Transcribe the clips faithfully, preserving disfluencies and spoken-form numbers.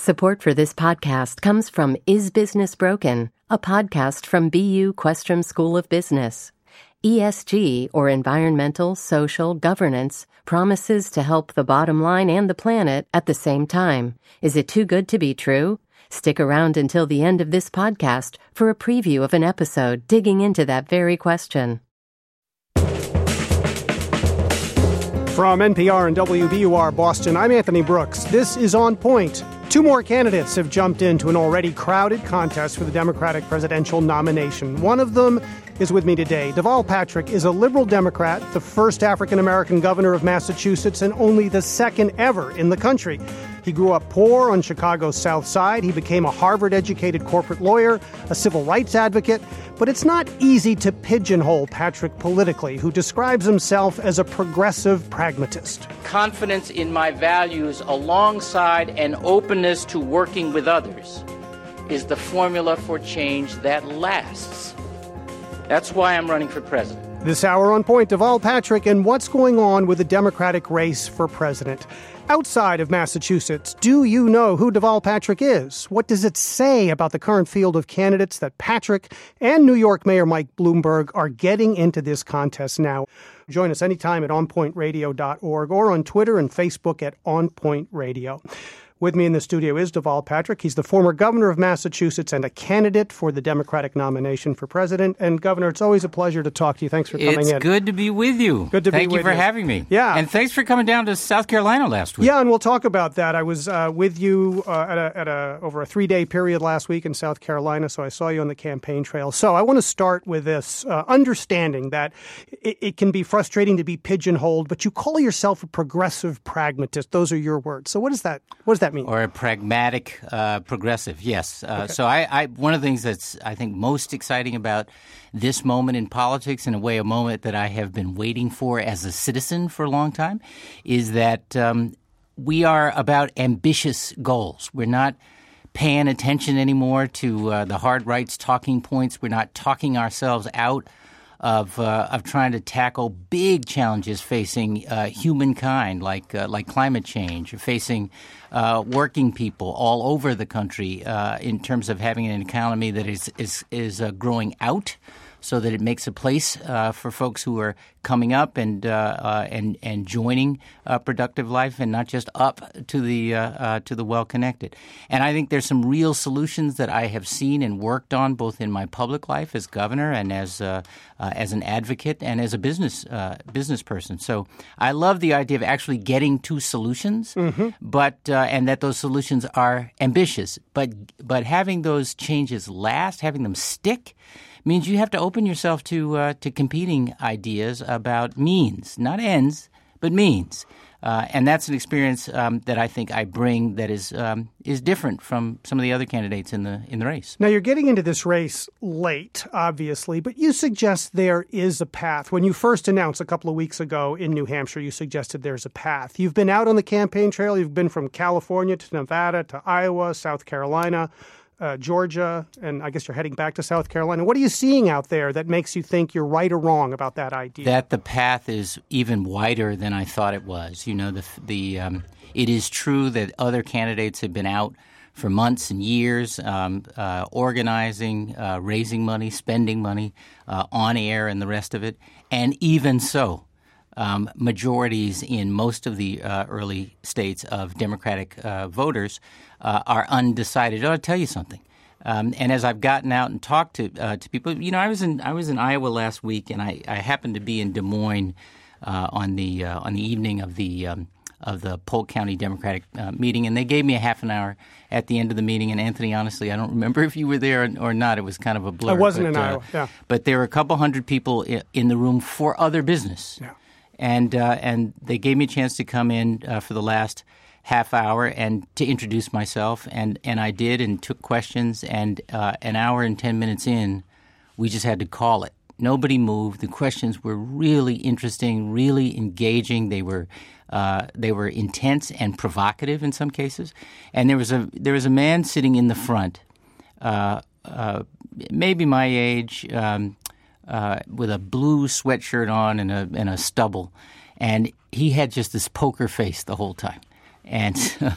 Support for this podcast comes from Is Business Broken, a podcast from B U Questrom School of Business. E S G, or environmental, social, governance, promises to help the bottom line and the planet at the same time. Is it too good to be true? Stick around until the end of this podcast for a preview of an episode digging into that very question. From N P R and W B U R Boston, I'm Anthony Brooks. This is On Point. Two more candidates have jumped into an already crowded contest for the Democratic presidential nomination. One of them is with me today. Deval Patrick is a liberal Democrat, the first African-American governor of Massachusetts, and only the second ever in the country. He grew up poor on Chicago's South Side. He became a Harvard-educated corporate lawyer, a civil rights advocate. But it's not easy to pigeonhole Patrick politically, who describes himself as a progressive pragmatist. Confidence in my values alongside an openness to working with others is the formula for change that lasts. That's why I'm running for president. This hour on Point, Deval Patrick and what's going on with the Democratic race for president. Outside of Massachusetts, do you know who Deval Patrick is? What does it say about the current field of candidates that Patrick and New York Mayor Mike Bloomberg are getting into this contest now? Join us anytime at on point radio dot org or on Twitter and Facebook at On Point Radio. With me in the studio is Deval Patrick. He's the former governor of Massachusetts and a candidate for the Democratic nomination for president. And, Governor, it's always a pleasure to talk to you. Thanks for coming it's in. It's good to be with you. Good to Thank be you with you. for having me. Yeah. And thanks for coming down to South Carolina last week. Yeah, and we'll talk about that. I was uh, with you uh, at, a, at a over a three-day period last week in South Carolina, so I saw you on the campaign trail. So I want to start with this uh, understanding that it, it can be frustrating to be pigeonholed, but you call yourself a progressive pragmatist. Those are your words. So what does that what does that mean? Or a pragmatic uh, progressive, yes. Uh, okay. So I, I, one of the things that's, I think, most exciting about this moment in politics, in a way, a moment that I have been waiting for as a citizen for a long time, is that um, we are about ambitious goals. We're not paying attention anymore to uh, the hard rights talking points. We're not talking ourselves out of uh, of trying to tackle big challenges facing uh, humankind, like uh, like climate change, or facing uh, working people all over the country uh, in terms of having an economy that is is is uh, growing out, so that it makes a place uh, for folks who are coming up and uh, uh, and and joining uh, productive life, and not just up to the uh, uh, to the well-connected. And I think there's some real solutions that I have seen and worked on, both in my public life as governor and as uh, uh, as an advocate and as a business uh, business person. So I love the idea of actually getting to solutions, mm-hmm. but uh, and that those solutions are ambitious, but but having those changes last, having them stick, means you have to open yourself to uh, to competing ideas about means, not ends, but means. Uh, and that's an experience um, that I think I bring that is um, is different from some of the other candidates in the in the race. Now, you're getting into this race late, obviously, but you suggest there is a path. When you first announced a couple of weeks ago in New Hampshire, you suggested there's a path. You've been out on the campaign trail. You've been from California to Nevada to Iowa, South Carolina, Uh, Georgia, and I guess you're heading back to South Carolina. What are you seeing out there that makes you think you're right or wrong about that idea? That the path is even wider than I thought it was. You know, the the um, it is true that other candidates have been out for months and years, um, uh, organizing, uh, raising money, spending money, uh, on air, and the rest of it. And even so, um, majorities in most of the uh, early states of Democratic uh, voters Uh, are undecided. Oh, I'll tell you something. Um, and as I've gotten out and talked to uh, to people, you know, I was in I was in Iowa last week, and I, I happened to be in Des Moines uh, on the uh, on the evening of the um, of the Polk County Democratic uh, meeting, and they gave me a half an hour at the end of the meeting. And Anthony, honestly, I don't remember if you were there or, or not. It was kind of a blur. I wasn't but, in uh, Iowa. Yeah, but there were a couple hundred people in, in the room for other business. Yeah, and uh, and they gave me a chance to come in uh, for the last half hour and to introduce myself, and, and I did, and took questions, and uh, an hour and ten minutes in, we just had to call it. Nobody moved. The questions were really interesting, really engaging. They were uh, they were intense and provocative in some cases. And there was a there was a man sitting in the front, uh, uh, maybe my age, um, uh, with a blue sweatshirt on and a and a stubble, and he had just this poker face the whole time. And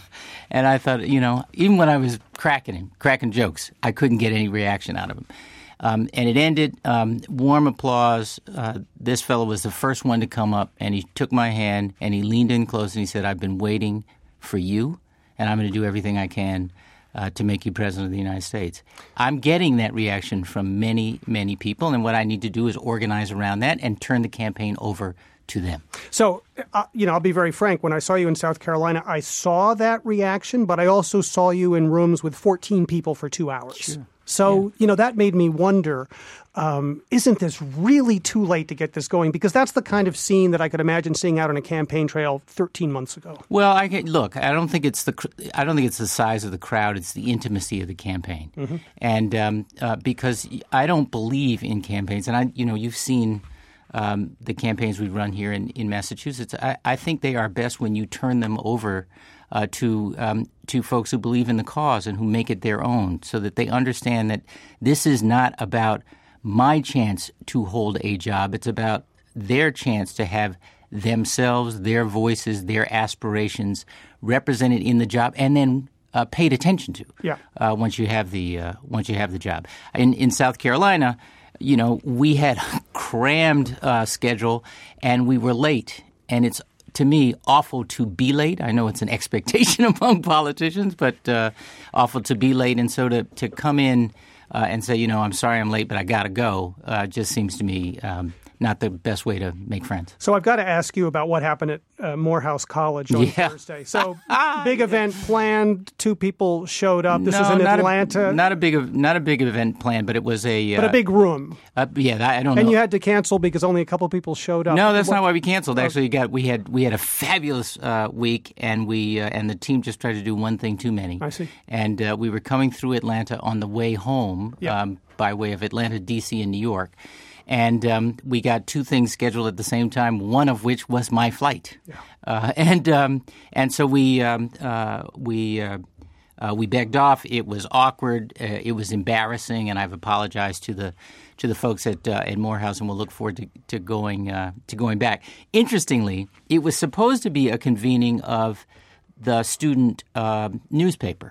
and I thought, you know, even when I was cracking him, cracking jokes, I couldn't get any reaction out of him. Um, and it ended, um, warm applause. Uh, this fellow was the first one to come up, and he took my hand, and he leaned in close, and he said, I've been waiting for you, and I'm going to do everything I can uh, to make you president of the United States. I'm getting that reaction from many, many people, and what I need to do is organize around that and turn the campaign over to them. So, uh, you know, I'll be very frank. When I saw you in South Carolina, I saw that reaction, but I also saw you in rooms with fourteen people for two hours. Sure. So, yeah. you know, that made me wonder, um, isn't this really too late to get this going? Because that's the kind of scene that I could imagine seeing out on a campaign trail thirteen months ago. Well, I can, look, I don't think it's the I don't think it's the size of the crowd. It's the intimacy of the campaign, mm-hmm. and um, uh, because I don't believe in campaigns, and I, you know, you've seen um, the campaigns we run here in, in Massachusetts. I, I think they are best when you turn them over Uh, to um, to folks who believe in the cause and who make it their own, so that they understand that this is not about my chance to hold a job. It's about their chance to have themselves, their voices, their aspirations represented in the job, and then uh, paid attention to. Yeah. Uh, once you have the uh, once you have the job. In in South Carolina, you know, we had a crammed uh, schedule, and we were late, and it's, to me, awful to be late. I know it's an expectation among politicians, but uh, awful to be late. And so to, to come in uh, and say, you know, I'm sorry I'm late, but I got to go, uh, just seems to me um, not the best way to make friends. So I've got to ask you about what happened at uh, Morehouse College on yeah. Thursday. So big event planned. Two people showed up. This no, was in not Atlanta. A, not a big, not a big event planned, but it was a. But uh, a big room. Uh, yeah, I don't know. And you had to cancel because only a couple of people showed up. No, that's what, not why we canceled. Actually, got we had we had a fabulous uh, week, and we uh, and the team just tried to do one thing too many. I see. And uh, we were coming through Atlanta on the way home yeah. um, by way of Atlanta, D C, and New York. And um, we got two things scheduled at the same time, one of which was my flight. Yeah. Uh, and um, and so we um, uh, we uh, uh, we begged off. It was awkward. Uh, it was embarrassing, and I've apologized to the to the folks at uh, at Morehouse, and we'll look forward to, to going uh, to going back. Interestingly, it was supposed to be a convening of the student uh, newspaper.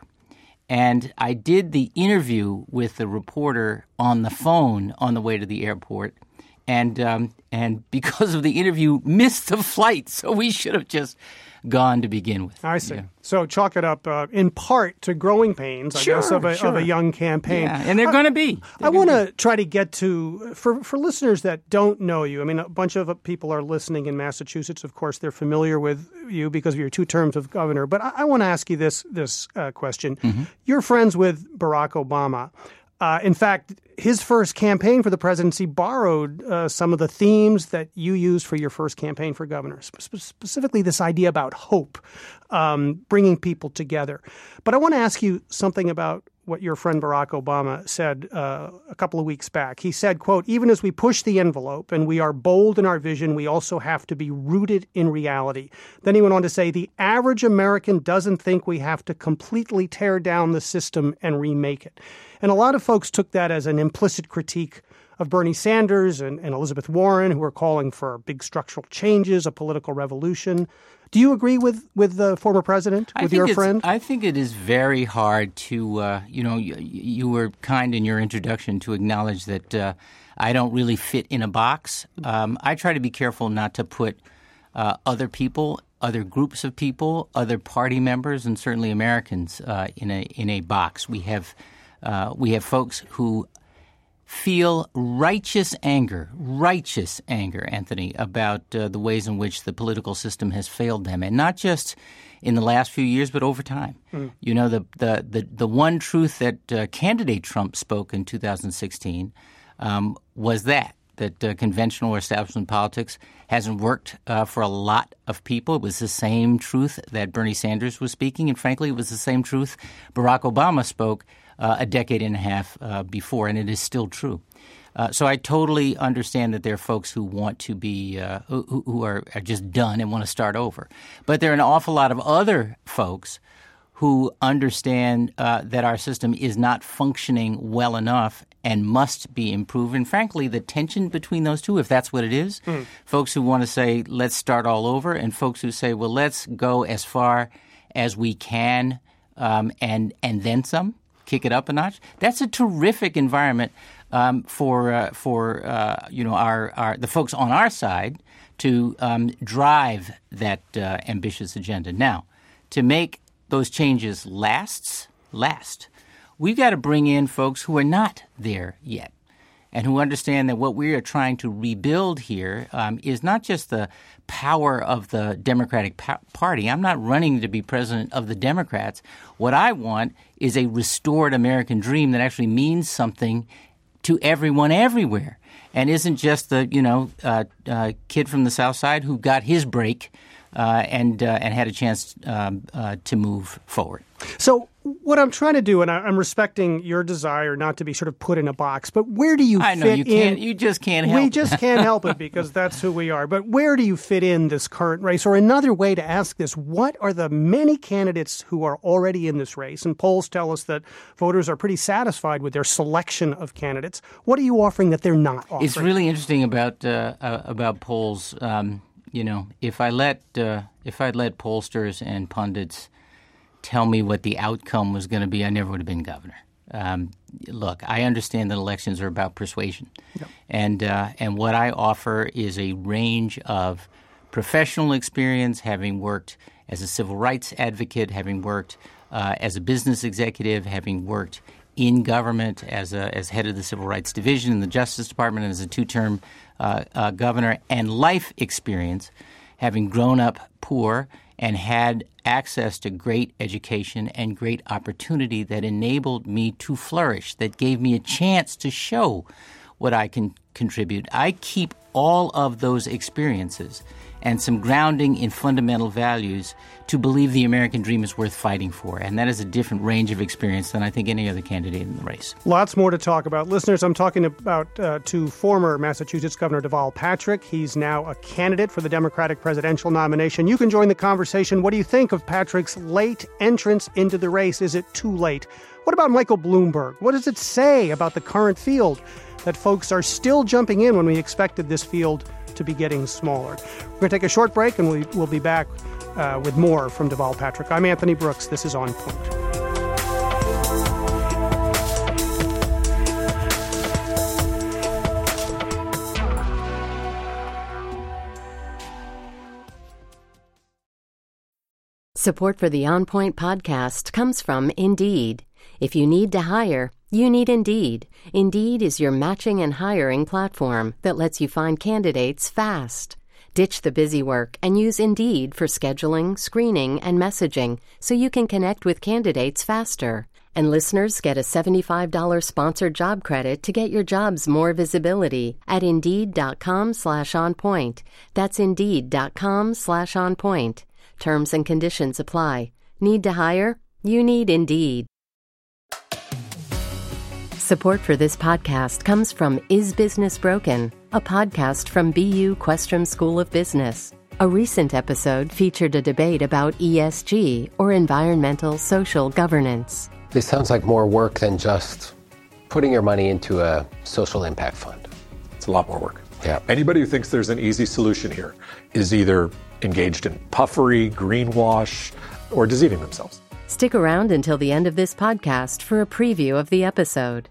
And I did the interview with the reporter on the phone on the way to the airport, and um, and because of the interview, missed the flight. So we should have just gone to begin with. I see. Yeah. So chalk it up uh, in part to growing pains, I sure, guess, of a, sure. of a young campaign. Yeah, and they're going to be. They're I want to try to get to, for, for listeners that don't know you, I mean, a bunch of people are listening in Massachusetts. Of course, they're familiar with you because of your two terms of governor. But I, I want to ask you this, this uh, question. Mm-hmm. You're friends with Barack Obama. Uh, in fact, his first campaign for the presidency borrowed uh, some of the themes that you used for your first campaign for governor, Sp- specifically this idea about hope, um, bringing people together. But I want to ask you something about what your friend Barack Obama said uh, a couple of weeks back. He said, quote, even as we push the envelope and we are bold in our vision, we also have to be rooted in reality. Then he went on to say, the average American doesn't think we have to completely tear down the system and remake it. And a lot of folks took that as an implicit critique of Bernie Sanders and, and Elizabeth Warren, who are calling for big structural changes, a political revolution. Do you agree with, with the former president, with your friend? I think it is very hard to, uh, you know, you, you were kind in your introduction to acknowledge that uh, I don't really fit in a box. Um, I try to be careful not to put uh, other people, other groups of people, other party members, and certainly Americans uh, in a in a box. We have uh, we have folks who feel righteous anger, righteous anger, Anthony, about uh, the ways in which the political system has failed them, and not just in the last few years, but over time. Mm. You know, the, the the the one truth that uh, candidate Trump spoke in two thousand sixteen um, was that that uh, conventional or establishment politics hasn't worked uh, for a lot of people. It was the same truth that Bernie Sanders was speaking, and frankly, it was the same truth Barack Obama spoke Uh, a decade and a half uh, before, and it is still true. Uh, so I totally understand that there are folks who want to be uh, who, who are, are just done and want to start over. But there are an awful lot of other folks who understand uh, that our system is not functioning well enough and must be improved. And frankly, the tension between those two, if that's what it is, mm. folks who want to say, let's start all over, and folks who say, well, let's go as far as we can, um, and and then some, kick it up a notch. That's a terrific environment um, for uh, for uh, you know our, our the folks on our side to um, drive that uh, ambitious agenda. Now, to make those changes last, last, we've got to bring in folks who are not there yet and who understand that what we are trying to rebuild here um, is not just the power of the Democratic pa- Party. I'm not running to be president of the Democrats. What I want is a restored American dream that actually means something to everyone everywhere and isn't just the, you know, uh, uh, kid from the South Side who got his break uh, and uh, and had a chance um, uh, to move forward. So what I'm trying to do, and I'm respecting your desire not to be sort of put in a box, but where do you I fit know you can't. in? You just can't help We it. just can't help it because that's who we are. But where do you fit in this current race? Or another way to ask this, what are the many candidates who are already in this race? And polls tell us that voters are pretty satisfied with their selection of candidates. What are you offering that they're not offering? It's really interesting about uh, uh, about polls. Um, you know, if I let uh, if I'd let pollsters and pundits tell me what the outcome was going to be, I never would have been governor. Um, look, I understand that elections are about persuasion, yep. and uh, and what I offer is a range of professional experience, having worked as a civil rights advocate, having worked uh, as a business executive, having worked in government as a, as head of the Civil Rights Division in the Justice Department and as a two-term uh, uh, governor, and life experience, having grown up poor and had access to great education and great opportunity that enabled me to flourish, that gave me a chance to show what I can contribute. I keep all of those experiences and some grounding in fundamental values to believe the American dream is worth fighting for. And that is a different range of experience than I think any other candidate in the race. Lots more to talk about. Listeners, I'm talking about uh, to former Massachusetts Governor Deval Patrick. He's now a candidate for the Democratic presidential nomination. You can join the conversation. What do you think of Patrick's late entrance into the race? Is it too late? What about Michael Bloomberg? What does it say about the current field that folks are still jumping in when we expected this field to be getting smaller? We're going to take a short break, and we, we'll be back uh, with more from Deval Patrick. I'm Anthony Brooks. This is On Point. Support for the On Point podcast comes from Indeed. If you need to hire, you need Indeed. Indeed is your matching and hiring platform that lets you find candidates fast. Ditch the busy work and use Indeed for scheduling, screening, and messaging so you can connect with candidates faster. And listeners get a seventy-five dollars sponsored job credit to get your jobs more visibility at Indeed.com slash on point. That's Indeed.com slash on point. Terms and conditions apply. Need to hire? You need Indeed. Support for this podcast comes from Is Business Broken, a podcast from B U Questrom School of Business. A recent episode featured a debate about E S G, or environmental social governance. This sounds like more work than just putting your money into a social impact fund. It's a lot more work. Yeah. Anybody who thinks there's an easy solution here is either engaged in puffery, greenwash, or deceiving themselves. Stick around until the end of this podcast for a preview of the episode.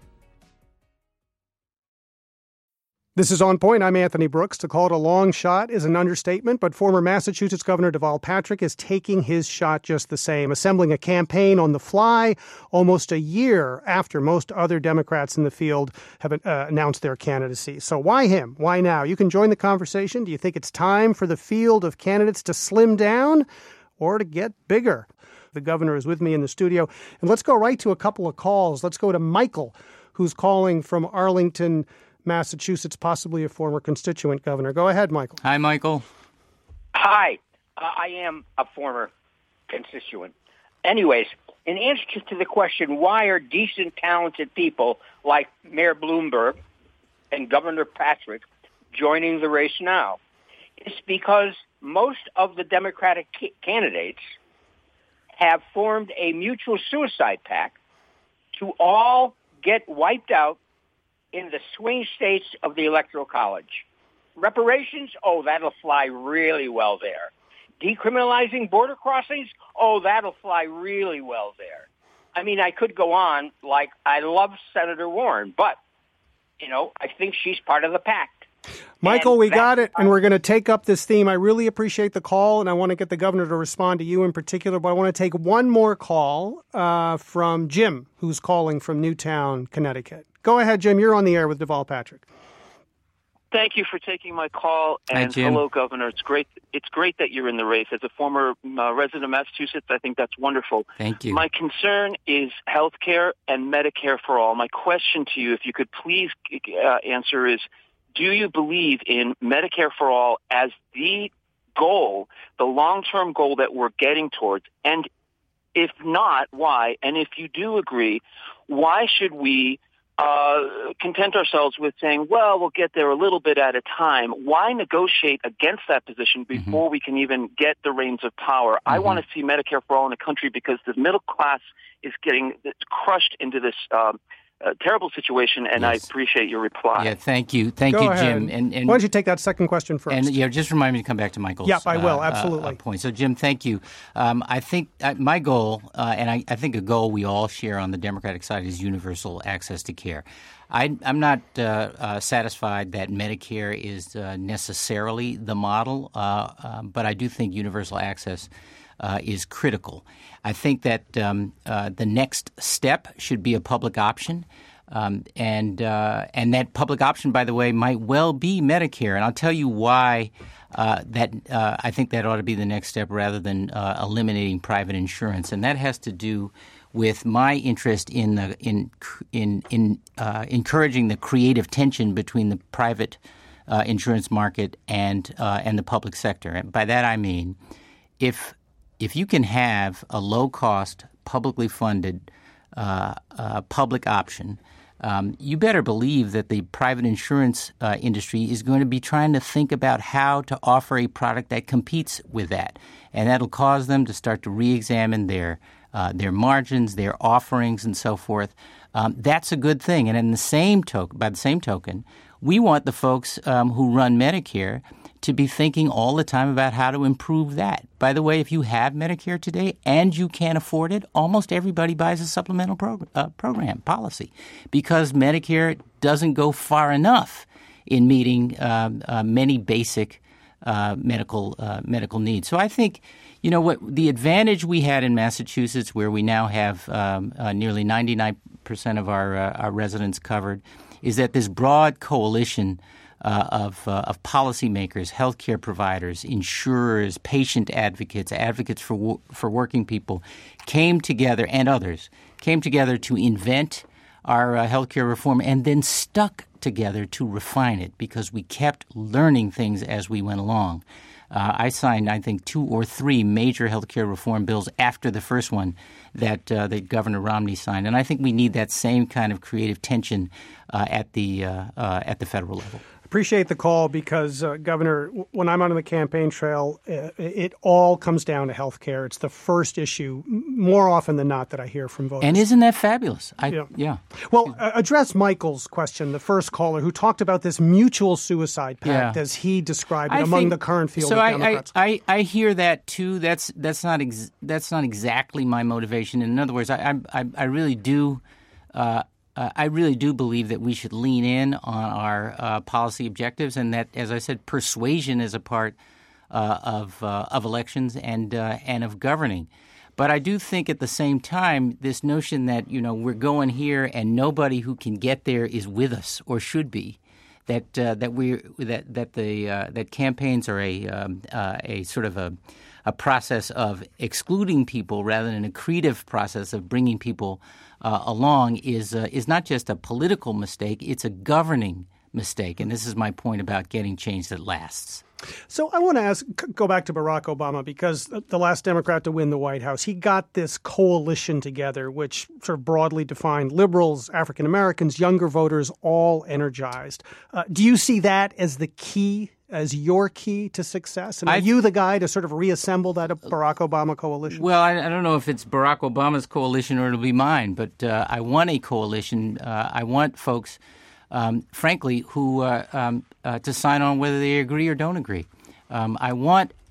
This is On Point. I'm Anthony Brooks. To call it a long shot is an understatement, but former Massachusetts Governor Deval Patrick is taking his shot just the same, assembling a campaign on the fly almost a year after most other Democrats in the field have uh, announced their candidacy. So why him? Why now? You can join the conversation. Do you think it's time for the field of candidates to slim down or to get bigger? The governor is with me in the studio. And let's go right to a couple of calls. Let's go to Michael, who's calling from Arlington, Massachusetts, possibly a former constituent governor. Go ahead, Michael. Hi, Michael. Hi. Uh, I am a former constituent. Anyways, in answer to the question, why are decent, talented people like Mayor Bloomberg and Governor Patrick joining the race now? It's because most of the Democratic ca- candidates have formed a mutual suicide pact to all get wiped out in the swing states of the Electoral College. Reparations, oh, that'll fly really well there. decriminalizing border crossings, oh, that'll fly really well there. I mean, I could go on. Like, I love Senator Warren, but, you know, I think she's part of the pact. Michael, and we got it, and uh, we're going to take up this theme. I really appreciate the call, and I want to get the governor to respond to you in particular, but I want to take one more call uh, from Jim, who's calling from Newtown, Connecticut. Go ahead, Jim. You're on the air with Deval Patrick. Thank you for taking my call, and Hi, Jim. hello, Governor. It's great. It's great that you're in the race. As a former uh, resident of Massachusetts, I think that's wonderful. Thank you. My concern is health care and Medicare for all. My question to you, if you could please uh, answer, is: do you believe in Medicare for all as the goal, the long-term goal that we're getting towards? And if not, why? And if you do agree, why should we uh, content ourselves with saying, well, we'll get there a little bit at a time? Why negotiate against that position before mm-hmm. we can even get the reins of power? Mm-hmm. I want to see Medicare for all in the country because the middle class is getting crushed into this um, Uh, terrible situation, and yes. I appreciate your reply. Yeah, thank you. Thank Go you, ahead. Jim. And, and why don't you take that second question first? And yeah, just remind me to come back to Michael's Yep, I will, uh, absolutely. Uh, point. So, Jim, thank you. Um, I think uh, my goal, uh, and I, I think a goal we all share on the Democratic side, is universal access to care. I, I'm not uh, uh, satisfied that Medicare is uh, necessarily the model, uh, um, but I do think universal access Uh, is critical. I think that um, uh, the next step should be a public option, um, and uh, and that public option, by the way, might well be Medicare. And I'll tell you why uh, that uh, I think that ought to be the next step rather than uh, eliminating private insurance, and that has to do with my interest in the in in in uh, encouraging the creative tension between the private uh, insurance market and uh, and the public sector. And by that I mean, if If you can have a low-cost, publicly funded uh, uh, public option, um, you better believe that the private insurance uh, industry is going to be trying to think about how to offer a product that competes with that. And that'll cause them to start to re-examine their uh, their margins, their offerings, and so forth. Um, that's a good thing. And in the same token, by the same token, we want the folks um, who run Medicare to be thinking all the time about how to improve that. By the way, if you have Medicare today and you can't afford it, almost everybody buys a supplemental prog- uh, program policy because Medicare doesn't go far enough in meeting uh, uh, many basic uh, medical uh, medical needs. So I think, you know, what the advantage we had in Massachusetts, where we now have um, uh, nearly ninety-nine percent of our uh, our residents covered, is that this broad coalition Uh, of uh, of policymakers, healthcare providers, insurers, patient advocates, advocates for wo- for working people, came together, and others came together to invent our uh, healthcare reform, and then stuck together to refine it because we kept learning things as we went along. Uh, I signed, I think, two or three major healthcare reform bills after the first one that uh, that Governor Romney signed, and I think we need that same kind of creative tension uh, at the uh, uh, at the federal level. Appreciate the call because, uh, Governor, when I'm on the campaign trail, uh, it all comes down to health care. It's the first issue more often than not that I hear from voters. And isn't that fabulous? I, yeah. yeah. Well, uh, address Michael's question, the first caller, who talked about this mutual suicide pact, yeah. as he described it, I among think, the current field so of I, Democrats. I, I, I hear that, too. That's that's not ex- that's not exactly my motivation. In other words, I, I, I really do uh, Uh, I really do believe that we should lean in on our uh, policy objectives, and that, as I said, persuasion is a part uh, of uh, of elections and uh, and of governing. But I do think at the same time, this notion that, you know, we're going here and nobody who can get there is with us or should be, that uh, that we that that the uh, that campaigns are a um, uh, a sort of a a process of excluding people rather than a creative process of bringing people uh, along is uh, is not just a political mistake, it's a governing mistake. And this is my point about getting change that lasts. So I want to ask, go back to Barack Obama, because the last Democrat to win the White House, he got this coalition together, which sort of broadly defined liberals, African Americans, younger voters, all energized. Uh, do you see that as the key, as your key to success? And are I, you the guy to sort of reassemble that Barack Obama coalition? Well, I, I don't know if it's Barack Obama's coalition or it'll be mine, but uh, I want a coalition. Uh, I want folks Um, frankly, who uh, um, uh, to sign on whether they agree or don't agree. Um, I want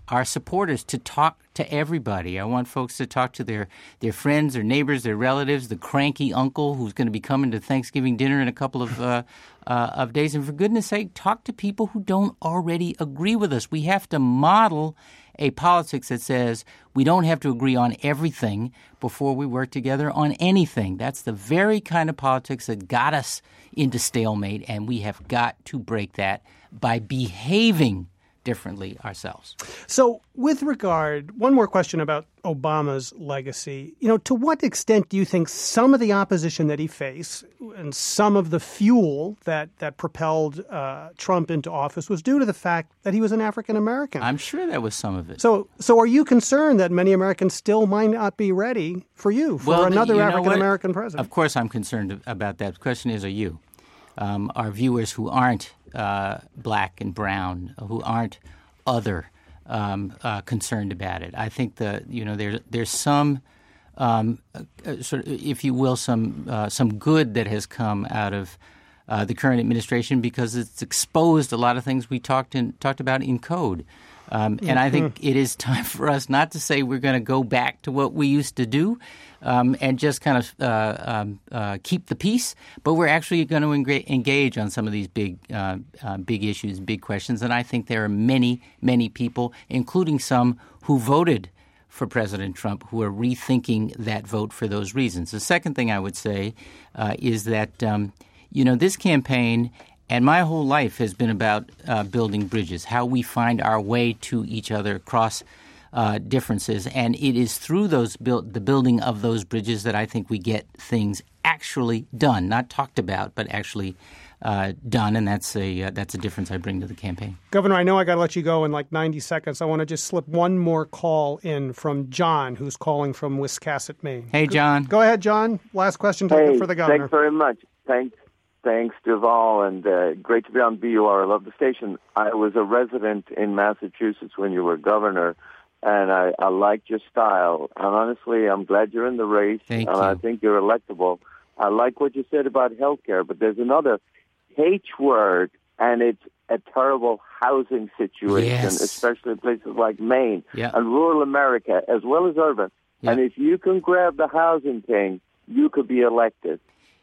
our supporters to talk to everybody. I want folks to talk to their, their friends, their neighbors, their relatives, the cranky uncle who's going to be coming to Thanksgiving dinner in a couple of uh, uh, of days. And for goodness sake, talk to people who don't already agree with us. We have to model a politics that says we don't have to agree on everything before we work together on anything. That's the very kind of politics that got us into stalemate, and we have got to break that by behaving differently ourselves. So with regard, one more question about Obama's legacy. You know, to what extent do you think some of the opposition that he faced and some of the fuel that, that propelled uh, Trump into office was due to the fact that he was an African American? I'm sure that was some of it. So so are you concerned that many Americans still might not be ready for you, for well, another you know African American president? Of course I'm concerned about that. The question is, are you? Um, our viewers who aren't uh, black and brown, who aren't other, um, uh, concerned about it. I think the you know there's there's some um, uh, sort of, if you will, some uh, some good that has come out of uh, the current administration because it's exposed a lot of things we talked in talked about in code. Um, and I think it is time for us not to say we're going to go back to what we used to do um, and just kind of uh, um, uh, keep the peace, but we're actually going to enga- engage on some of these big, uh, uh, big issues, big questions. And I think there are many, many people, including some who voted for President Trump, who are rethinking that vote for those reasons. The second thing I would say uh, is that, um, you know, this campaign and my whole life has been about uh, building bridges, how we find our way to each other across uh, differences. And it is through those build, the building of those bridges that I think we get things actually done, not talked about, but actually uh, done. And that's a uh, that's a difference I bring to the campaign. Governor, I know I got to let you go in like ninety seconds. I want to just slip one more call in from John, who's calling from Wiscasset, Maine. Hey, John. Go ahead, John. Last question to, hey, for the governor. Thanks very much. Thanks. Thanks, Duval, and uh, great to be on B U R. I love the station. I was a resident in Massachusetts when you were governor, and I, I liked your style. And honestly, I'm glad you're in the race, Thank and you. I think you're electable. I like what you said about health care, but there's another H word, and it's a terrible housing situation, Yes. especially in places like Maine Yeah. and rural America, as well as urban. Yeah. And if you can grab the housing thing, you could be elected.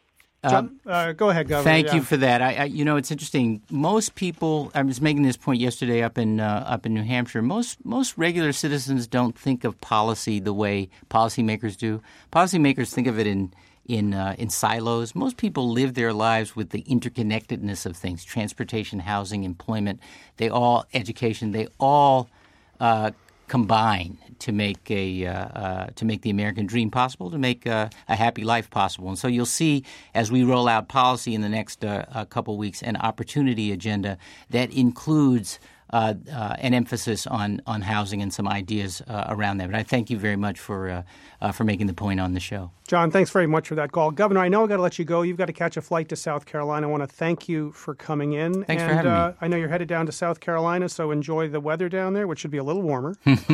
John, uh, go ahead, Governor. Thank yeah. you for that. I, I, you know, it's interesting. Most people, I was making this point yesterday up in uh, up in New Hampshire. Most most regular citizens don't think of policy the way policymakers do. Policymakers think of it in in uh, in silos. Most people live their lives with the interconnectedness of things: transportation, housing, employment. They all education. They all uh, combine to make a uh, uh, to make the American dream possible, to make uh, a happy life possible. And so you'll see as we roll out policy in the next uh, uh, couple weeks an opportunity agenda that includes uh, uh, an emphasis on on housing and some ideas uh, around that. But I thank you very much for uh, uh, for making the point on the show. John, thanks very much for that call. Governor, I know I've got to let you go. You've got to catch a flight to South Carolina. I want to thank you for coming in. Thanks and, for having uh, me. I know you're headed down to South Carolina, so enjoy the weather down there, which should be a little warmer.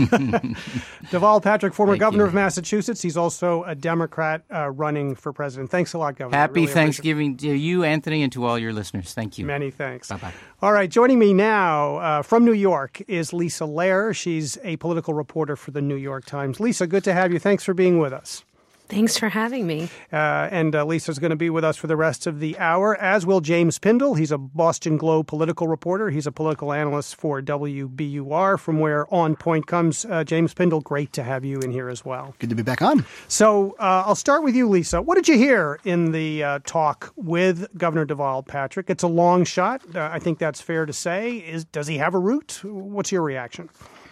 Deval Patrick, former Thank governor you. of Massachusetts. He's also a Democrat uh, running for president. Thanks a lot, Governor. I Happy really appreciate it. Thanksgiving to you, Anthony, and to all your listeners. Thank you. Many thanks. Bye-bye. All right, joining me now uh, from New York is Lisa Lair. She's a political reporter for the New York Times. Lisa, good to have you. Thanks for being with us. Thanks for having me. Uh, and uh, Lisa's going to be with us for the rest of the hour, as will James Pindle. He's a Boston Globe political reporter. He's a political analyst for W B U R, from where On Point comes. Uh, James Pindle, great to have you in here as well. Good to be back on. So uh, I'll start with you, Lisa. What did you hear in the uh, talk with Governor Deval Patrick? It's a long shot. Uh, I think that's fair to say. Is Does he have a route? What's your reaction?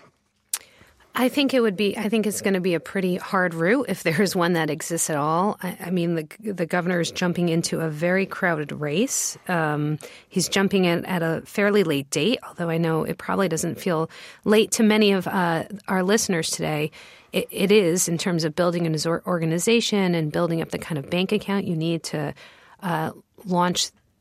I think it would be, I think it's going to be a pretty hard route if there is one that exists at all. I, I mean, the the governor is jumping into a very crowded race. Um, he's jumping in at a fairly late date, although I know it probably doesn't feel late to many of uh, our listeners today. It, it is in terms of building an organization and building up the kind of bank account you need to uh, launch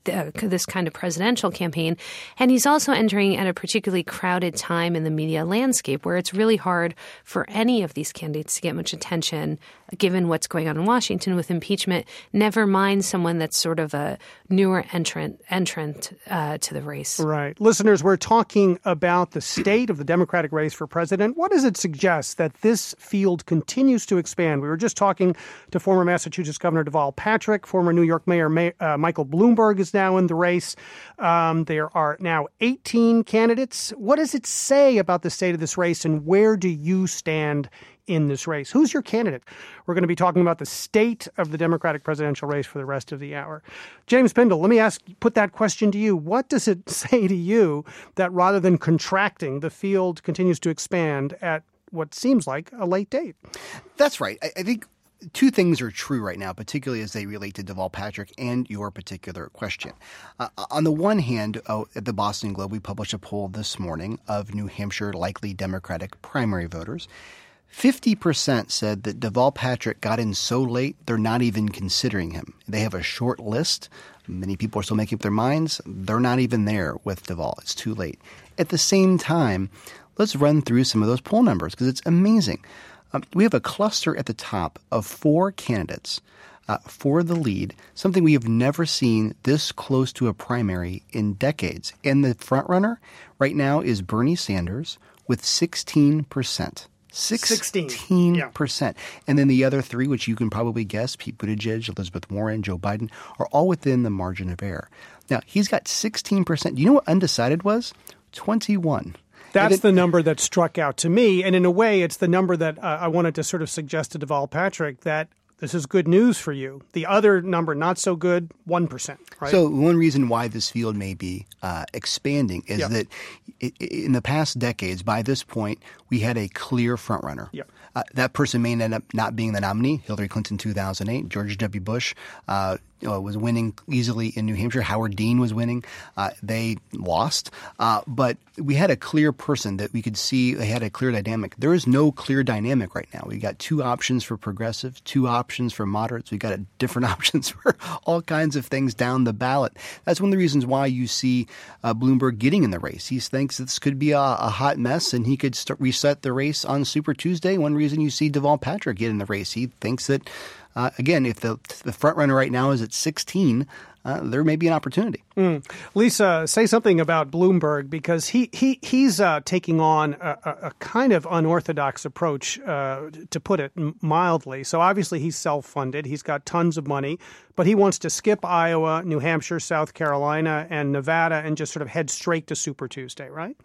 uh, this kind of presidential campaign. And he's also entering at a particularly crowded time in the media landscape where it's really hard for any of these candidates to get much attention given what's going on in Washington with impeachment, never mind someone that's sort of a newer entrant entrant uh, to the race. Right. Listeners, we're talking about the state of the Democratic race for president. What does it suggest that this field continues to expand? We were just talking to former Massachusetts Governor Deval Patrick. Former New York Mayor May, uh, Michael Bloomberg is now in the race. Um, there are now eighteen candidates. What does it say about the state of this race, and where do you stand in this race? Who's your candidate? We're going to be talking about the state of the Democratic presidential race for the rest of the hour. James Pindell, let me ask, put that question to you. What does it say to you that rather than contracting, the field continues to expand at what seems like a late date? That's right. I, I think two things are true right now, particularly as they relate to Deval Patrick and your particular question. Uh, on the one hand, oh, at the Boston Globe, we published a poll this morning of New Hampshire likely Democratic primary voters. fifty percent said that Deval Patrick got in so late, they're not even considering him. They have a short list. Many people are still making up their minds. They're not even there with Deval. It's too late. At the same time, let's run through some of those poll numbers because it's amazing. Um, we have a cluster at the top of four candidates uh, for the lead, something we have never seen this close to a primary in decades. And the frontrunner right now is Bernie Sanders with sixteen percent. sixteen percent. Yeah. And then the other three, which you can probably guess, Pete Buttigieg, Elizabeth Warren, Joe Biden, are all within the margin of error. Now, he's got sixteen percent. Do you know what undecided was? twenty-one. That's the number that struck out to me. And in a way, it's the number that uh, I wanted to sort of suggest to Deval Patrick that this is good news for you. The other number, not so good, one percent. Right? So one reason why this field may be uh, expanding is yep. that it, in the past decades, by this point, we had a clear frontrunner. Yep. Uh, that person may end up not being the nominee. Hillary Clinton, two thousand eight. George W. Bush uh, you know, was winning easily in New Hampshire. Howard Dean was winning. Uh, they lost. Uh, but we had a clear person that we could see. They had a clear dynamic. There is no clear dynamic right now. We got two options for progressives, two options for moderates. We got a different options for all kinds of things down the ballot. That's one of the reasons why you see uh, Bloomberg getting in the race. He thinks this could be a, a hot mess and he could start, reset the race on Super Tuesday. One reason you see Deval Patrick get in the race. He thinks that, uh, again, if the, the front runner right now is at sixteen, uh, there may be an opportunity. Mm. Lisa, say something about Bloomberg because he, he he's uh, taking on a, a kind of unorthodox approach, uh, to put it mildly. So obviously he's self-funded. He's got tons of money, but he wants to skip Iowa, New Hampshire, South Carolina, and Nevada and just sort of head straight to Super Tuesday, right?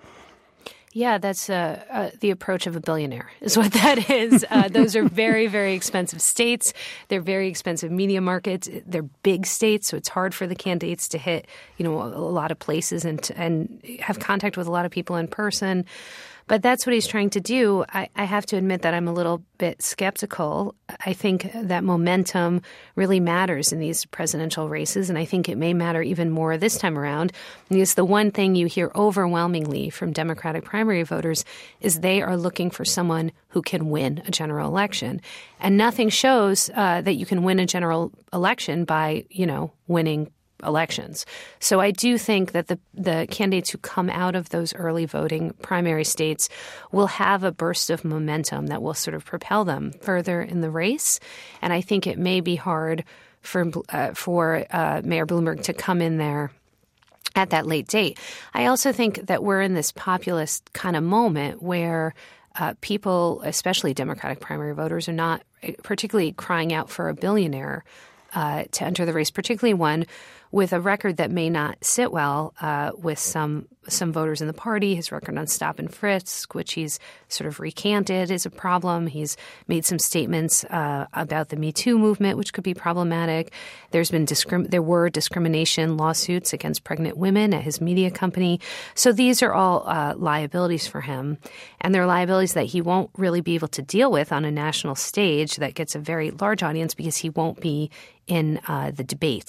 Yeah, that's uh, uh, the approach of a billionaire is what that is. Uh, those are very, very expensive states. They're very expensive media markets. They're big states, so it's hard for the candidates to hit, you know, a, a lot of places and to, and have contact with a lot of people in person. But that's what he's trying to do. I, I have to admit that I'm a little bit skeptical. I think that momentum really matters in these presidential races, and I think it may matter even more this time around. Because the one thing you hear overwhelmingly from Democratic primary voters is they are looking for someone who can win a general election. And nothing shows uh, that you can win a general election by, you know, winning elections. So I do think that the the candidates who come out of those early voting primary states will have a burst of momentum that will sort of propel them further in the race. And I think it may be hard for uh, for uh, Mayor Bloomberg to come in there at that late date. I also think that we're in this populist kind of moment where uh, people, especially Democratic primary voters, are not particularly crying out for a billionaire uh, to enter the race, particularly one with a record that may not sit well uh, with some some voters in the party. His record on stop and frisk, which he's sort of recanted, is a problem. He's made some statements uh, about the Me Too movement, which could be problematic. There's been discrim- there were discrimination lawsuits against pregnant women at his media company. So these are all uh, liabilities for him, and they're liabilities that he won't really be able to deal with on a national stage that gets a very large audience because he won't be in uh, the debates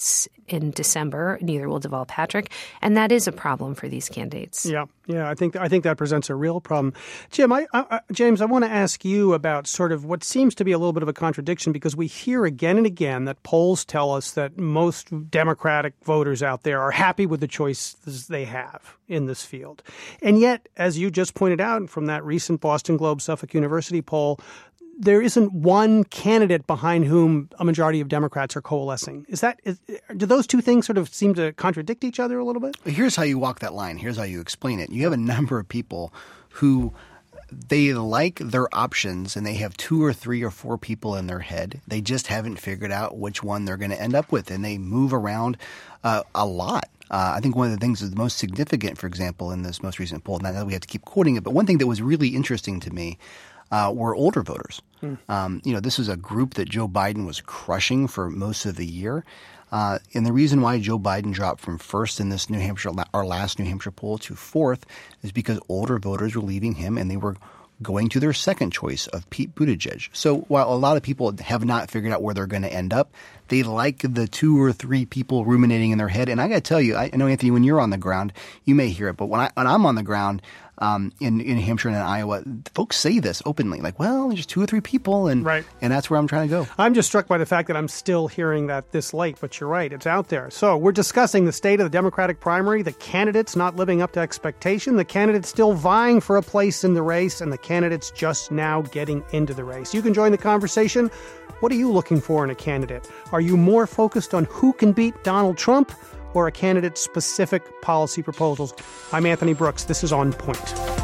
in December. Neither will Deval Patrick. And that is a problem for these candidates. Yeah, yeah, I think I think that presents a real problem. Jim, I, I, James, I want to ask you about sort of what seems to be a little bit of a contradiction, because we hear again and again that polls tell us that most Democratic voters out there are happy with the choices they have in this field. And yet, as you just pointed out from that recent Boston Globe Suffolk University poll, there isn't one candidate behind whom a majority of Democrats are coalescing. Is that is, do those two things sort of seem to contradict each other a little bit? Here's how you walk that line. Here's how you explain it. You have a number of people who they like their options, and they have two or three or four people in their head. They just haven't figured out which one they're going to end up with, and they move around uh, a lot. Uh, I think one of the things that's most significant, for example, in this most recent poll, not that we have to keep quoting it, but one thing that was really interesting to me uh, were older voters. Hmm. Um, you know, this is a group that Joe Biden was crushing for most of the year. Uh, and the reason why Joe Biden dropped from first in this New Hampshire, our last New Hampshire poll, to fourth is because older voters were leaving him and they were going to their second choice of Pete Buttigieg. So while a lot of people have not figured out where they're going to end up, they like the two or three people ruminating in their head. And I got to tell you, I know, Anthony, when you're on the ground, you may hear it. But when, I, when I'm on the ground um, in, in New Hampshire and in Iowa, folks say this openly, like, well, there's two or three people, and right. and that's where I'm trying to go. I'm just struck by the fact that I'm still hearing that this late, but you're right, it's out there. So we're discussing the state of the Democratic primary, the candidates not living up to expectation, the candidates still vying for a place in the race, and the candidates just now getting into the race. You can join the conversation. What are you looking for in a candidate? Are you more focused on who can beat Donald Trump or a candidate's specific policy proposals? I'm Anthony Brooks. This is On Point.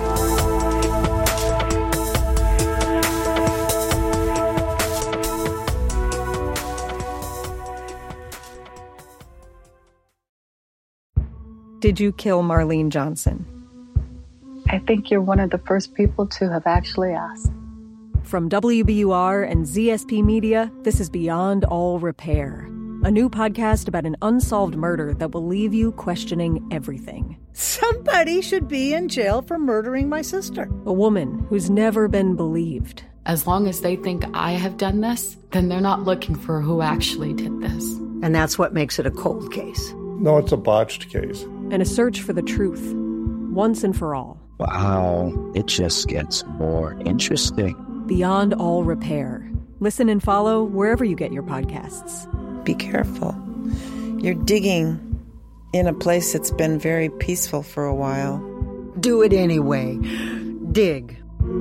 Did you kill Marlene Johnson? I think you're one of the first people to have actually asked. From W B U R and Z S P Media, this is Beyond All Repair, a new podcast about an unsolved murder that will leave you questioning everything. Somebody should be in jail for murdering my sister. A woman who's never been believed. As long as they think I have done this, then they're not looking for who actually did this. And that's what makes it a cold case. No, it's a botched case. And a search for the truth, once and for all. Wow, it just gets more interesting. Beyond All Repair. Listen and follow wherever you get your podcasts. Be careful. You're digging in a place that's been very peaceful for a while. Do it anyway. Dig.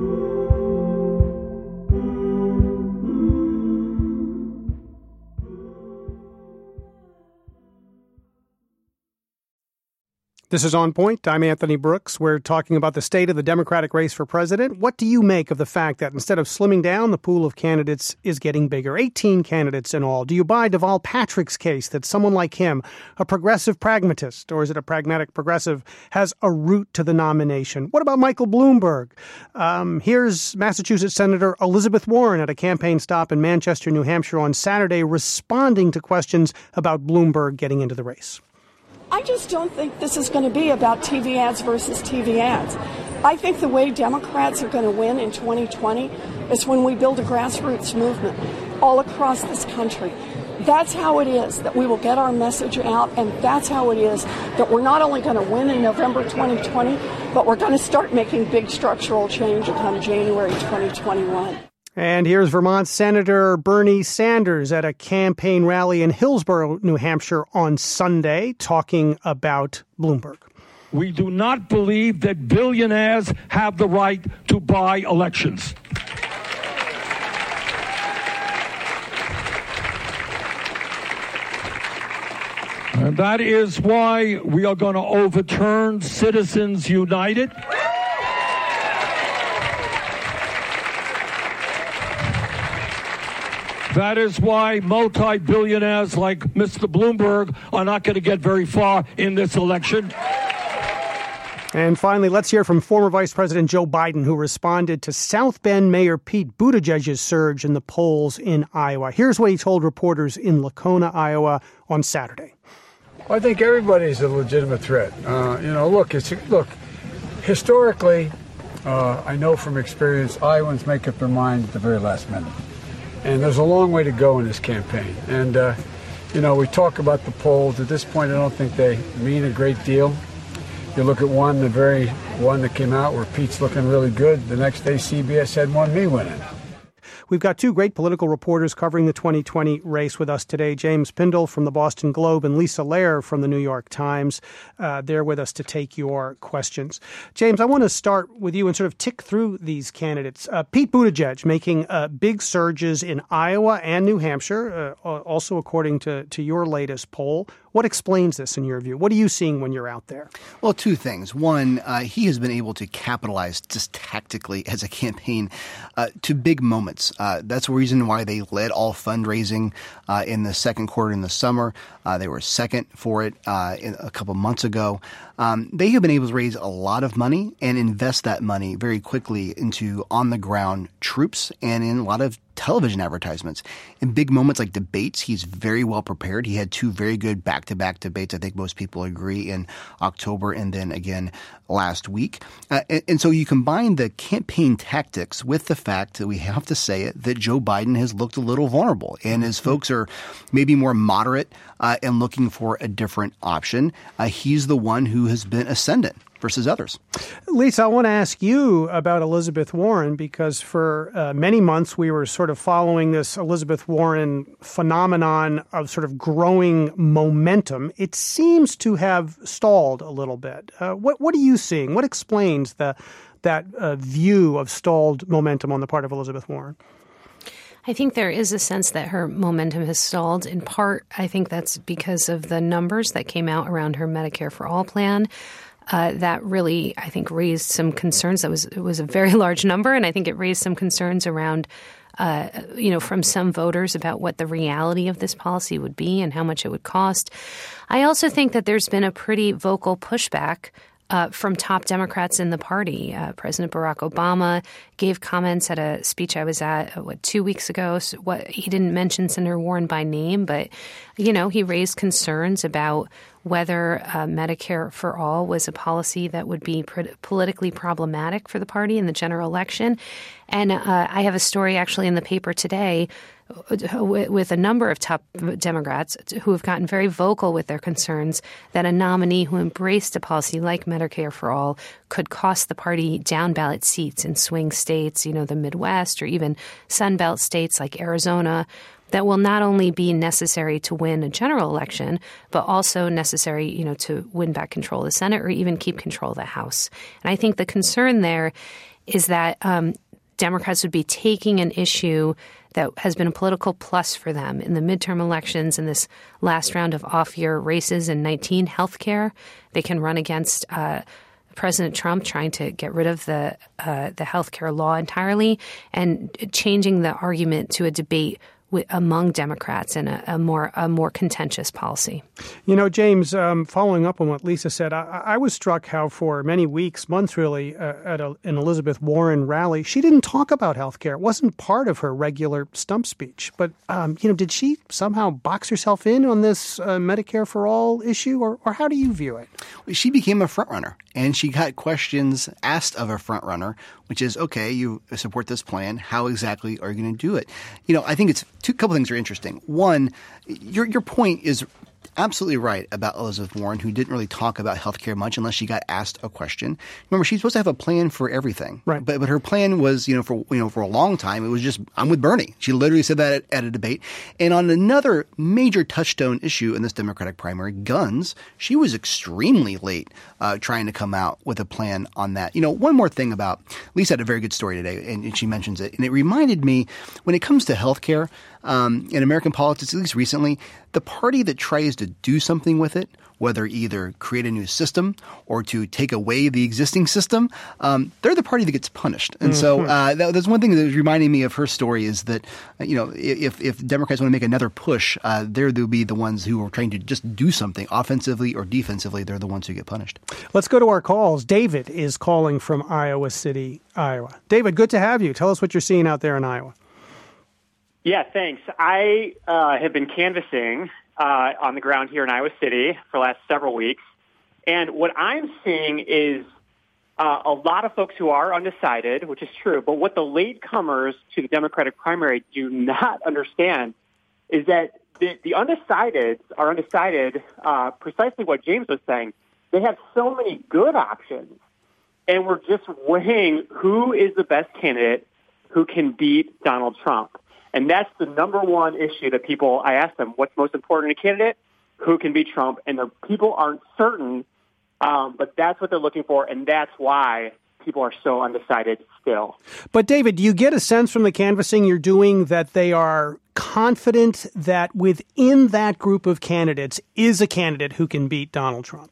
This is On Point. I'm Anthony Brooks. We're talking about the state of the Democratic race for president. What do you make of the fact that instead of slimming down, the pool of candidates is getting bigger? eighteen candidates in all. Do you buy Deval Patrick's case that someone like him, a progressive pragmatist, or is it a pragmatic progressive, has a route to the nomination? What about Michael Bloomberg? Um, here's Massachusetts Senator Elizabeth Warren at a campaign stop in Manchester, New Hampshire on Saturday, responding to questions about Bloomberg getting into the race. I just don't think this is going to be about T V ads versus T V ads. I think the way Democrats are going to win in twenty twenty is when we build a grassroots movement all across this country. That's how it is that we will get our message out, and that's how it is that we're not only going to win in November twenty twenty, but we're going to start making big structural change come January twenty twenty-one. And here's Vermont Senator Bernie Sanders at a campaign rally in Hillsborough, New Hampshire on Sunday, talking about Bloomberg. We do not believe that billionaires have the right to buy elections. And that is why we are going to overturn Citizens United. That is why multi-billionaires like Mister Bloomberg are not going to get very far in this election. And finally, let's hear from former Vice President Joe Biden, who responded to South Bend Mayor Pete Buttigieg's surge in the polls in Iowa. Here's what he told reporters in Lacona, Iowa on Saturday. I think everybody's a legitimate threat. Uh, you know, look, it's look, historically, uh, I know from experience, Iowans make up their mind at the very last minute. And there's a long way to go in this campaign. And, uh, you know, we talk about the polls. At this point, I don't think they mean a great deal. You look at one, the very one that came out where Pete's looking really good. The next day, C B S had one me winning. We've got two great political reporters covering the twenty twenty race with us today, James Pindell from the Boston Globe and Lisa Lerer from the New York Times. Uh, they're with us to take your questions. James, I want to start with you and sort of tick through these candidates. Uh, Pete Buttigieg making uh, big surges in Iowa and New Hampshire, uh, also according to, to your latest poll. What explains this in your view? What are you seeing when you're out there? Well, two things. One, uh, he has been able to capitalize just tactically as a campaign uh, to big moments. Uh, that's the reason why they led all fundraising uh, in the second quarter in the summer. Uh, they were second for it uh, in, a couple months ago. Um, they have been able to raise a lot of money and invest that money very quickly into on-the-ground troops and in a lot of television advertisements. In big moments like debates, he's very well prepared. He had two very good back-to-back debates, I think most people agree, in October and then again last week. Uh, and, and so you combine the campaign tactics with the fact that we have to say it, that Joe Biden has looked a little vulnerable. And as folks are maybe more moderate uh, and looking for a different option, uh, he's the one who has been ascendant versus others. Lisa, I want to ask you about Elizabeth Warren, because for uh, many months we were sort of following this Elizabeth Warren phenomenon of sort of growing momentum. It seems to have stalled a little bit. Uh, what, what are you seeing? What explains the that uh, view of stalled momentum on the part of Elizabeth Warren? I think there is a sense that her momentum has stalled. In part, I think that's because of the numbers that came out around her Medicare for All plan. Uh, that really, I think, raised some concerns. That was it was a very large number, and I think it raised some concerns around, uh, you know, from some voters about what the reality of this policy would be and how much it would cost. I also think that there's been a pretty vocal pushback Uh, from top Democrats in the party. Uh, President Barack Obama gave comments at a speech I was at, uh, what, two weeks ago. So what he didn't mention Senator Warren by name, but, you know, he raised concerns about whether uh, Medicare for All was a policy that would be pr- politically problematic for the party in the general election. And uh, I have a story actually in the paper today with a number of top Democrats who have gotten very vocal with their concerns that a nominee who embraced a policy like Medicare for All could cost the party down ballot seats in swing states, you know, the Midwest or even Sunbelt states like Arizona, that will not only be necessary to win a general election, but also necessary, you know, to win back control of the Senate or even keep control of the House. And I think the concern there is that um, Democrats would be taking an issue that has been a political plus for them in the midterm elections in this last round of off-year races in nineteen, healthcare. They can run against uh, President Trump trying to get rid of the uh, the healthcare law entirely and changing the argument to a debate with, among Democrats and a, a more a more contentious policy. You know, James, um, following up on what Lisa said, I, I was struck how for many weeks, months really, uh, at a, an Elizabeth Warren rally, she didn't talk about health care. It wasn't part of her regular stump speech. But, um, you know, did she somehow box herself in on this uh, Medicare for All issue, or, or how do you view it? She became a frontrunner, and she got questions asked of a frontrunner, which is, okay, you support this plan. How exactly are you going to do it? You know, I think it's two couple things are interesting. One, your your point is absolutely right about Elizabeth Warren, who didn't really talk about health care much unless she got asked a question. Remember, she's supposed to have a plan for everything. Right. But but her plan was, you know, for you know, for a long time, it was just, I'm with Bernie. She literally said that at, at a debate. And on another major touchstone issue in this Democratic primary, guns, she was extremely late uh, trying to come out with a plan on that. You know, one more thing about, Lisa had a very good story today, and she mentions it. And it reminded me, when it comes to health care, Um, in American politics, at least recently, the party that tries to do something with it, whether either create a new system or to take away the existing system, um, they're the party that gets punished. And mm-hmm. so uh, that, that's one thing that was reminding me of her story is that, you know, if, if Democrats want to make another push, uh, they're they'll be the ones who are trying to just do something offensively or defensively. They're the ones who get punished. Let's go to our calls. David is calling from Iowa City, Iowa. David, good to have you. Tell us what you're seeing out there in Iowa. Yeah, thanks. I uh, have been canvassing uh, on the ground here in Iowa City for the last several weeks. And what I'm seeing is uh, a lot of folks who are undecided, which is true. But what the latecomers to the Democratic primary do not understand is that the, the undecideds are undecided, uh, precisely what James was saying. They have so many good options, and we're just weighing who is the best candidate who can beat Donald Trump. And that's the number one issue that people, I ask them, what's most important in a candidate? Who can beat Trump? And the people aren't certain, um, but that's what they're looking for, and that's why people are so undecided still. But, David, do you get a sense from the canvassing you're doing that they are confident that within that group of candidates is a candidate who can beat Donald Trump?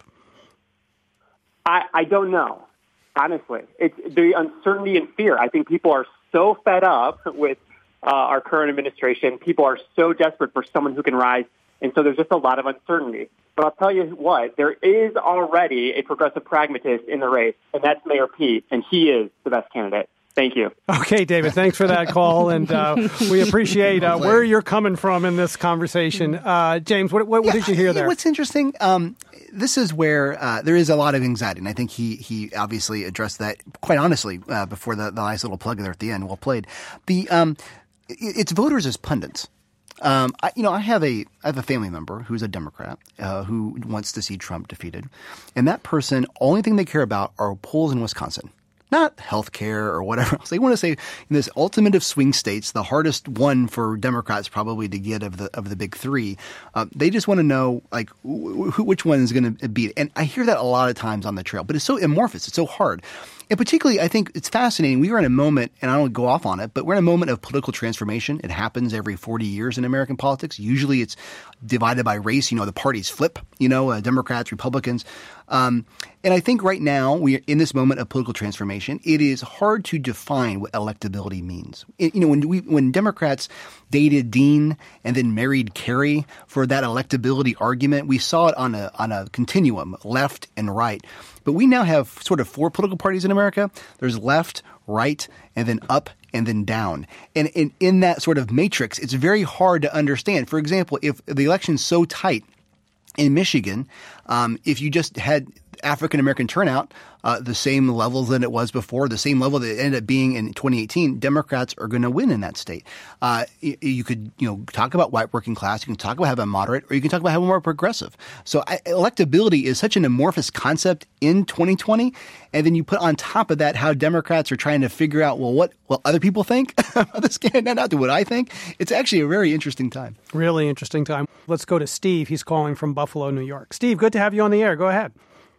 I, I don't know, honestly. It's the uncertainty and fear. I think people are so fed up with uh, our current administration. People are so desperate for someone who can rise, and so there's just a lot of uncertainty. But I'll tell you what, there is already a progressive pragmatist in the race, and that's Mayor Pete, and he is the best candidate. Thank you. Okay, David, thanks for that call, and uh, we appreciate uh, where you're coming from in this conversation. Uh, James, what, what, what yeah, did you hear there? What's interesting, um, this is where uh, there is a lot of anxiety, and I think he he obviously addressed that quite honestly uh, before the, the nice little plug there at the end. Well played. The um, it's voters as pundits. Um, I, you know, I have a I have a family member who's a Democrat uh, who wants to see Trump defeated, and that person, only thing they care about are polls in Wisconsin. Not health care or whatever else. They want to say in this ultimate of swing states, the hardest one for Democrats probably to get of the of the big three. Uh, they just want to know like wh- wh- which one is going to beat. And I hear that a lot of times on the trail, but it's so amorphous. It's so hard. And particularly, I think it's fascinating. We are in a moment, and I don't go off on it, but we're in a moment of political transformation. It happens every forty years in American politics. Usually it's divided by race. You know, the parties flip, you know, uh, Democrats, Republicans. Um, and I think right now we are in this moment of political transformation. It is hard to define what electability means. It, you know, when we when Democrats dated Dean and then married Kerry for that electability argument, we saw it on a on a continuum, left and right. But we now have sort of four political parties in America. There's left, right, and then up, and then down. And in, in that sort of matrix, it's very hard to understand. For example, if the election's so tight in Michigan, um, if you just had African-American turnout, uh, the same levels that it was before, the same level that it ended up being in twenty eighteen, Democrats are going to win in that state. Uh, you, you could, you know, talk about white working class. You can talk about having a moderate, or you can talk about having more progressive. So I, electability is such an amorphous concept in twenty twenty. And then you put on top of that how Democrats are trying to figure out, well, what well other people think about this candidate, not to what I think. It's actually a very interesting time. Really interesting time. Let's go to Steve. He's calling from Buffalo, New York. Steve, good to have you on the air. Go ahead.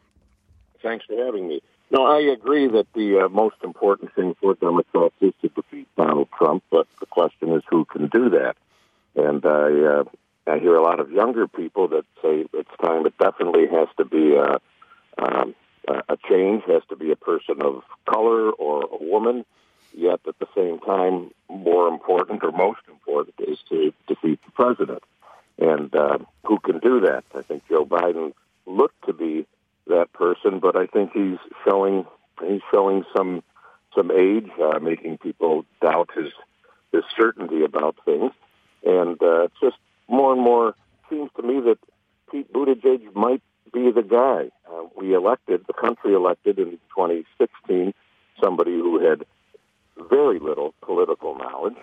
Thanks for having me. No, I agree that the uh, most important thing for Democrats is to defeat Donald Trump, but the question is who can do that. And I, uh, I hear a lot of younger people that say it's time. It definitely has to be a, um, a change, has to be a person of color or a woman. Yet at the same time, more important or most important is to defeat the president. And uh, who can do that? I think Joe Biden looked to be that person, but I think he's showing he's showing some some age, uh, making people doubt his his certainty about things, and uh, it's just more and more seems to me that Pete Buttigieg might be the guy. Uh, we elected the country elected in twenty sixteen somebody who had very little political knowledge,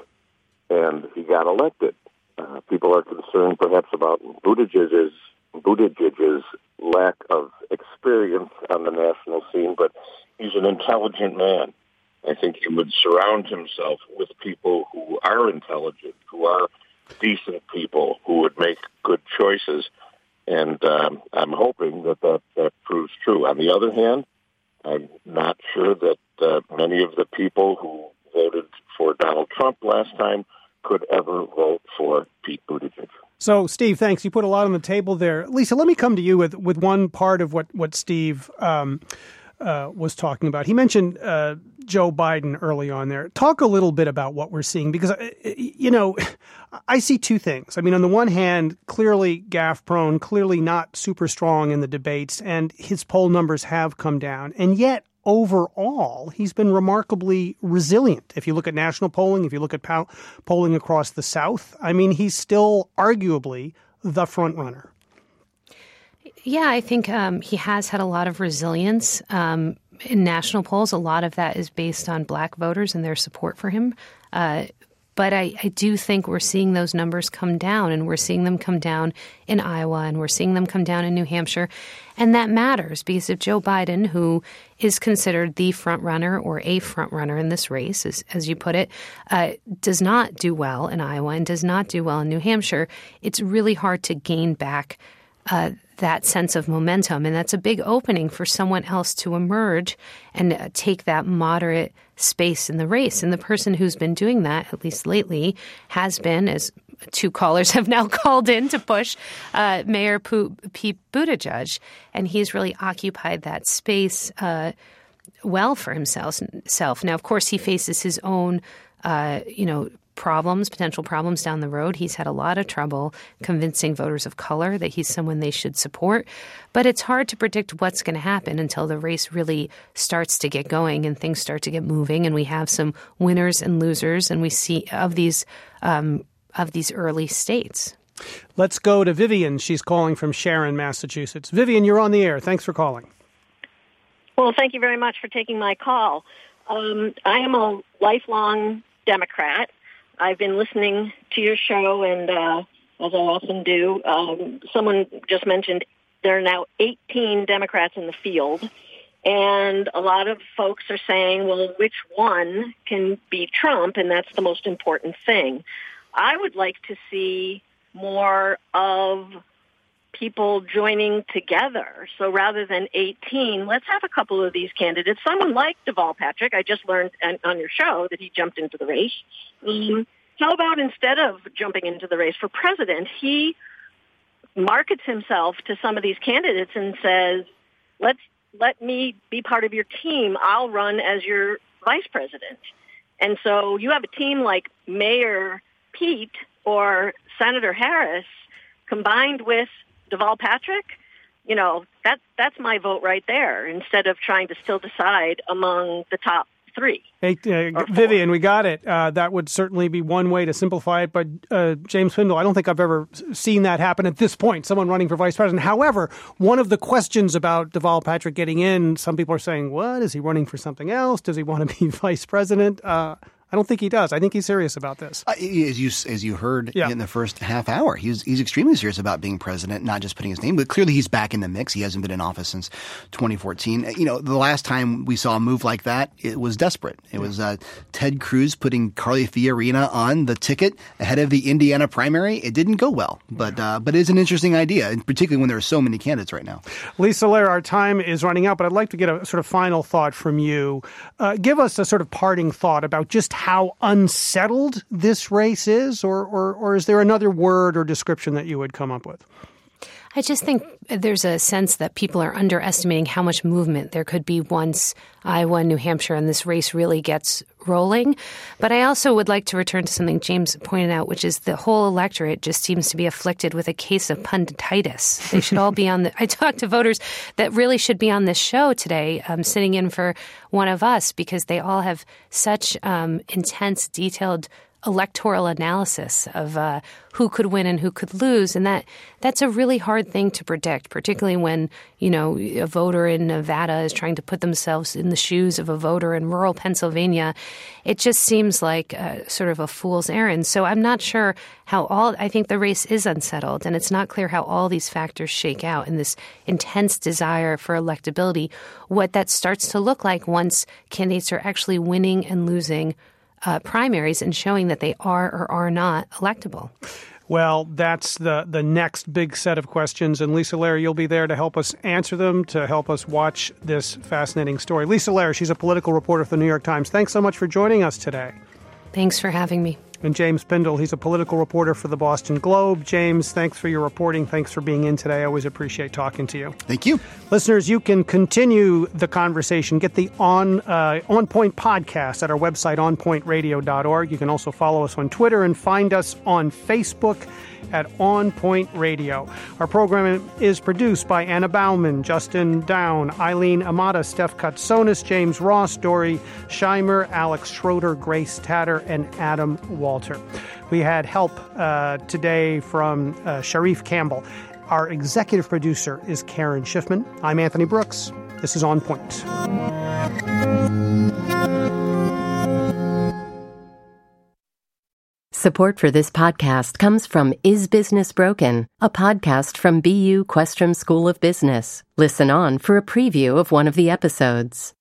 and he got elected. Uh, people are concerned perhaps about Buttigieg's Buttigieg's lack of experience on the national scene, but he's an intelligent man. I think he would surround himself with people who are intelligent, who are decent people, who would make good choices, and um, I'm hoping that, that that proves true. On the other hand, I'm not sure that uh, many of the people who voted for Donald Trump last time could ever vote for Pete Buttigieg. So, Steve, thanks. You put a lot on the table there. Lisa, let me come to you with, with one part of what, what Steve um, uh, was talking about. He mentioned uh, Joe Biden early on there. Talk a little bit about what we're seeing, because, you know, I see two things. I mean, on the one hand, clearly gaffe prone, clearly not super strong in the debates, and his poll numbers have come down. And yet, overall, he's been remarkably resilient. If you look at national polling, if you look at pow- polling across the South, I mean, he's still arguably the front runner. Yeah, I think um, he has had a lot of resilience um, in national polls. A lot of that is based on black voters and their support for him. Uh, But I, I do think we're seeing those numbers come down, and we're seeing them come down in Iowa, and we're seeing them come down in New Hampshire. And that matters because if Joe Biden, who is considered the front runner or a front runner in this race, as, as you put it, uh, does not do well in Iowa and does not do well in New Hampshire, it's really hard to gain back uh, that sense of momentum. And that's a big opening for someone else to emerge and uh, take that moderate space in the race. And the person who's been doing that, at least lately, has been, as two callers have now called in to push, uh, Mayor Pete Buttigieg. And he's really occupied that space uh, well for himself. Now, of course, he faces his own, uh, you know, problems, potential problems down the road. He's had a lot of trouble convincing voters of color that he's someone they should support. But it's hard to predict what's going to happen until the race really starts to get going and things start to get moving. And we have some winners and losers, and we see of these um, of these early states. Let's go to Vivian. She's calling from Sharon, Massachusetts. Vivian, you're on the air. Thanks for calling. Well, thank you very much for taking my call. Um, I am a lifelong Democrat. I've been listening to your show, and uh, as I often do, um, someone just mentioned there are now eighteen Democrats in the field, and a lot of folks are saying, well, which one can beat Trump, and that's the most important thing. I would like to see more of people joining together. So rather than eighteen, let's have a couple of these candidates. Someone like Deval Patrick, I just learned on your show that he jumped into the race. Um, how about instead of jumping into the race for president, he markets himself to some of these candidates and says, let's let me be part of your team. I'll run as your vice president. And so you have a team like Mayor Pete or Senator Harris combined with Deval Patrick. You know, that that's my vote right there, instead of trying to still decide among the top three. Hey, uh, Vivian, we got it. Uh, that would certainly be one way to simplify it. But uh, James Spindle, I don't think I've ever seen that happen at this point, someone running for vice president. However, one of the questions about Deval Patrick getting in, some people are saying, what, is he running for something else? Does he want to be vice president? Uh I don't think he does. I think he's serious about this. Uh, as you as you heard yeah. in the first half hour, he's he's extremely serious about being president, not just putting his name, but clearly he's back in the mix. He hasn't been in office since twenty fourteen. You know, the last time we saw a move like that, it was desperate. It yeah. was uh, Ted Cruz putting Carly Fiorina on the ticket ahead of the Indiana primary. It didn't go well, but uh, but it's an interesting idea, and particularly when there are so many candidates right now. Lisa Lerer, our time is running out, but I'd like to get a sort of final thought from you. Uh, give us a sort of parting thought about just how unsettled settled this race is, or, or or is there another word or description that you would come up with? I just think there's a sense that people are underestimating how much movement there could be once Iowa and New Hampshire and this race really gets rolling. But I also would like to return to something James pointed out, which is the whole electorate just seems to be afflicted with a case of pundititis. They should all be on the – I talked to voters that really should be on this show today, um, sitting in for one of us, because they all have such um, intense, detailed – electoral analysis of uh, who could win and who could lose. And that that's a really hard thing to predict, particularly when, you know, a voter in Nevada is trying to put themselves in the shoes of a voter in rural Pennsylvania. It just seems like uh, sort of a fool's errand. So I'm not sure how all – I think the race is unsettled, and it's not clear how all these factors shake out in this intense desire for electability, what that starts to look like once candidates are actually winning and losing Uh, primaries and showing that they are or are not electable. Well, that's the, the next big set of questions. And Lisa Lerer, you'll be there to help us answer them, to help us watch this fascinating story. Lisa Lerer, she's a political reporter for the New York Times. Thanks so much for joining us today. Thanks for having me. And James Spindle, he's a political reporter for the Boston Globe. James, thanks for your reporting. Thanks for being in today. I always appreciate talking to you. Thank you. Listeners, you can continue the conversation. Get the On uh, On Point podcast at our website, on point radio dot org. You can also follow us on Twitter and find us on Facebook at On Point Radio. Our program is produced by Anna Bauman, Justin Down, Eileen Amata, Steph Katsonis, James Ross, Dory Scheimer, Alex Schroeder, Grace Tatter, and Adam Walter. We had help uh, today from uh, Sharif Campbell. Our executive producer is Karen Schiffman. I'm Anthony Brooks. This is On Point. Support for this podcast comes from Is Business Broken, a podcast from B U Questrom School of Business. Listen on for a preview of one of the episodes.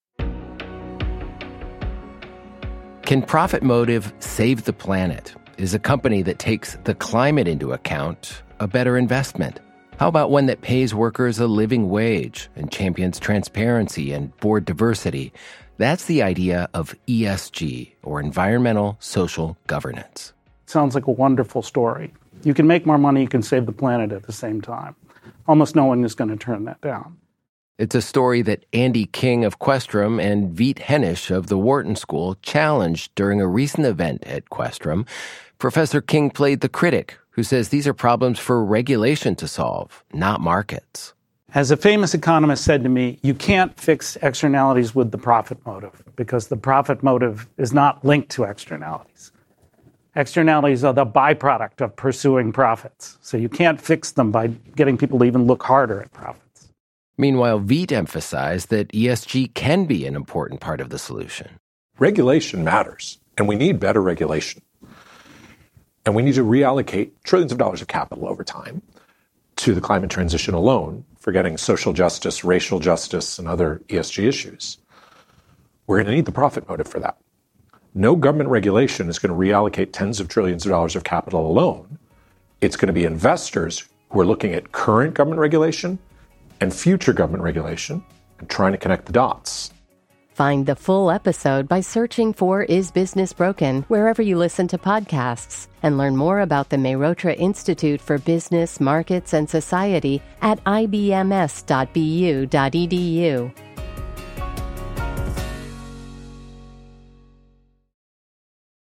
Can Profit Motive save the planet? Is a company that takes the climate into account a better investment? How about one that pays workers a living wage and champions transparency and board diversity? That's the idea of E S G, or environmental social governance. Sounds like a wonderful story. You can make more money, you can save the planet at the same time. Almost no one is going to turn that down. It's a story that Andy King of Questrom and Veet Hennish of the Wharton School challenged during a recent event at Questrom. Professor King played the critic who says these are problems for regulation to solve, not markets. As a famous economist said to me, you can't fix externalities with the profit motive because the profit motive is not linked to externalities. Externalities are the byproduct of pursuing profits. So you can't fix them by getting people to even look harder at profits. Meanwhile, Veet emphasized that E S G can be an important part of the solution. Regulation matters, and we need better regulation. And we need to reallocate trillions of dollars of capital over time to the climate transition alone, forgetting social justice, racial justice, and other E S G issues. We're going to need the profit motive for that. No government regulation is going to reallocate tens of trillions of dollars of capital alone. It's going to be investors who are looking at current government regulation and future government regulation and trying to connect the dots. Find the full episode by searching for Is Business Broken wherever you listen to podcasts, and learn more about the Mehrotra Institute for Business, Markets, and Society at I B M S dot B U dot E D U.